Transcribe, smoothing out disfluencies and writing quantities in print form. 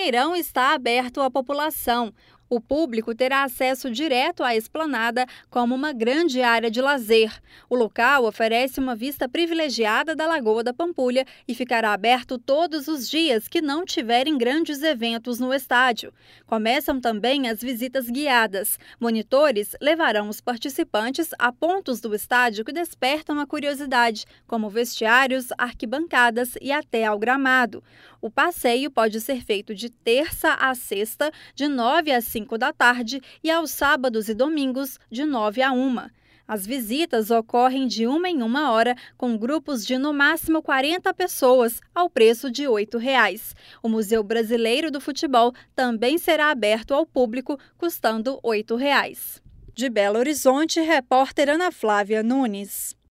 Mineirão está aberto à população. O público terá acesso direto à esplanada como uma grande área de lazer. O local oferece uma vista privilegiada da Lagoa da Pampulha e ficará aberto todos os dias que não tiverem grandes eventos no estádio. Começam também as visitas guiadas. Monitores levarão os participantes a pontos do estádio que despertam a curiosidade, como vestiários, arquibancadas e até ao gramado. O passeio pode ser feito de terça a sexta, de 9 às 5 da tarde e aos sábados e domingos, de 9 a 1. As visitas ocorrem de 1 em 1 hora, com grupos de no máximo 40 pessoas, ao preço de R$ 8. O Museu Brasileiro do Futebol também será aberto ao público, custando R$ 8. De Belo Horizonte, repórter Ana Flávia Nunes.